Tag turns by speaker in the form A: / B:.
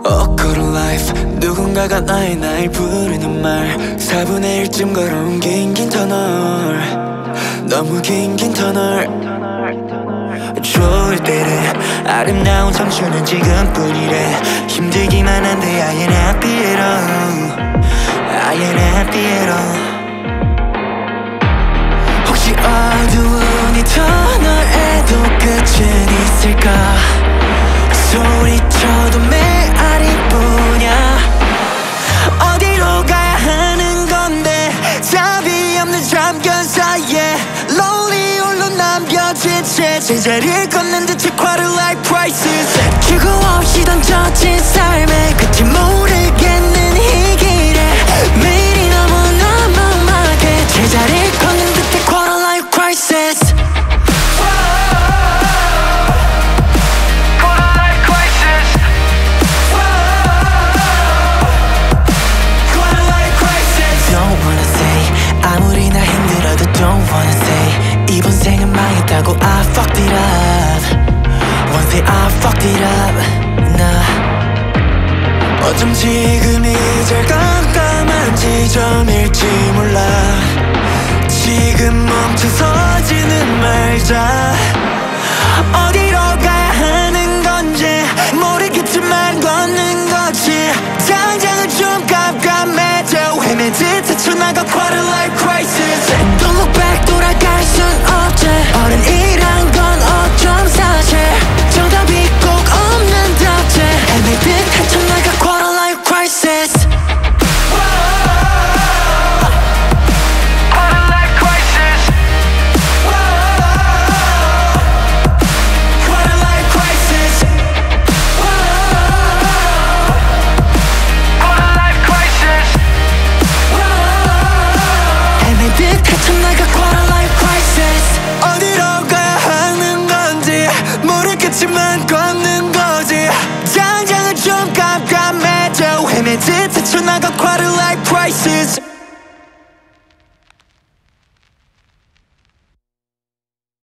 A: 걸은 life 누군가가 나의 부르는 말 4분의 1쯤 걸어온 긴 터널 너무 긴 터널 좋을 때는 아름다운 청춘은 지금뿐이래 힘들기만 한데 I ain't happy at all I ain't happy at all 혹시 어두운 이 터널에도 끝은 있을까 소리쳐도 메아리 뿐이야 어디로 가야 하는 건데 답이 없는 잠깐 사이에 lonely 홀로 남겨진 채 제자리를 걷는 듯이 quarter life crisis 출구 없이 던져진 삶의 끝이 모르겠는 이 길에 매일이 너무 막해 제자리를 걷는 듯해 quarter life crisis 아무리 나 힘들어도 don't wanna say 이번 생은 망했다고 I fucked it up One day I fucked it up 나 어쩜 지금이 제일 깜깜한 지점일지 몰라 지금 멈춰서지는 말자 어디로 가야 하는 건지 모르겠지만 걷는 거지 당장은 좀 깜깜해져 헤매듯 헤쳐나가 quarter life crisis Don't look back 돌아갈 순 없지 어른이란 건 어쩜 사실 정답이 꼭 없는답지 헤매듯 헤쳐나가 quarter life crisis 어디로 가야 하는 건지 모르겠지만 걷는 거지 당장은 좀 깜깜해져 헤매듯 헤쳐나가 quarter life crisis